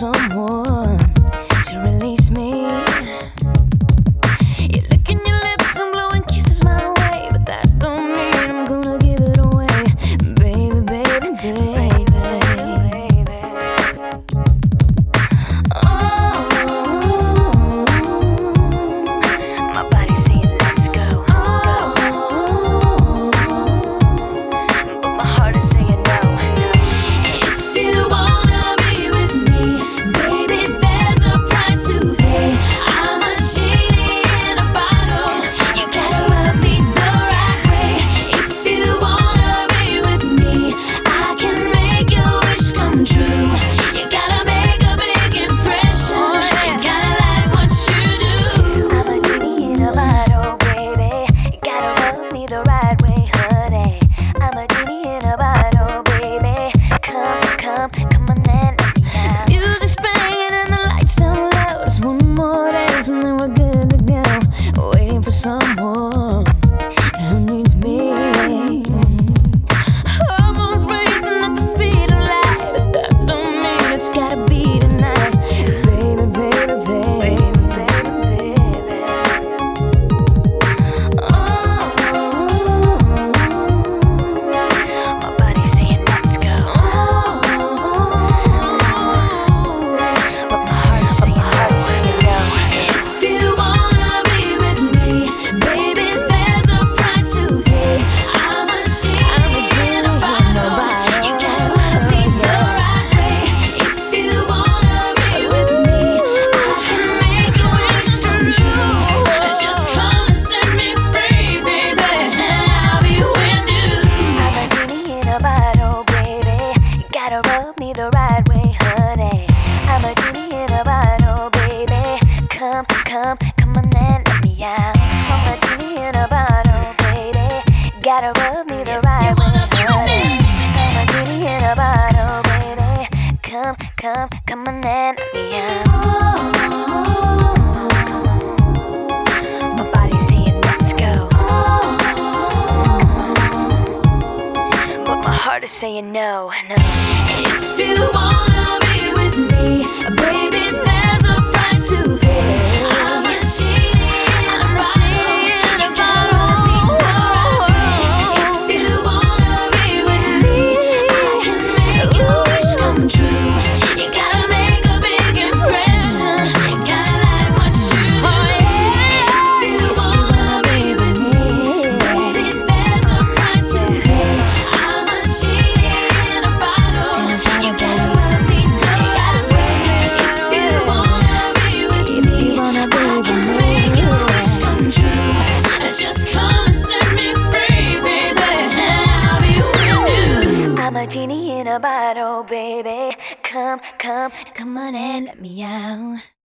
someone to release me. You're licking your lips and blowing kisses my way, but that don't mean I'm gonna give it away, baby, baby, baby. Oh, my body's saying let's go, but my heart is saying no. If you wanna be with me, baby, there's a price to pay. I'm a genie in a bottle, you gotta rub me the right way. If you wanna be with me, I can make your wish come true. You gotta make a big impression, you gotta like what you do. I'm a genie in a bottle, baby, you gotta rub me the right way, honey. I'm a genie in a bottle, baby, come on and let me out. The music's banging and the lights down low. Just one more dance and then we're good to go. Waiting for someone who needs me. Hormones racing at the speed of light, but that don't mean it's gotta be tonight, baby, baby, baby, baby, baby. Oh, my body's saying let's go, but my heart's saying no. If you wanna be with me, baby, there's a price to pay. I'm a genie in a bottle, you gotta love me the right way. If you wanna be with me, I can make your wish come true. Just come and set me free, baby, and I'll be with you. I'm a genie in a bottle, baby, you gotta rub me the right way, honey. I'm a genie in a bottle, baby, come on and let me out. I'm a genie in a bottle, baby, gotta rub me the right way, honey. I'm a genie in a bottle, baby, come on and let me out. My body's saying let's go, but my heart is saying no, no. If you wanna be with me, baby, there's a price to pay. I'm a genie in a bottle, you gotta love me the right way. If you wanna be with me, I can make your wish come true. You gotta make a big impression, you gotta like what you do. If you wanna be with me, baby, there's a price to pay. I'm a genie in a bottle, you gotta love me the right way. If you wanna be with me, I can make your wish come true. Just come and set me free, baby, and I'll be with you. I'm a genie in a bottle, baby, come on and let me out.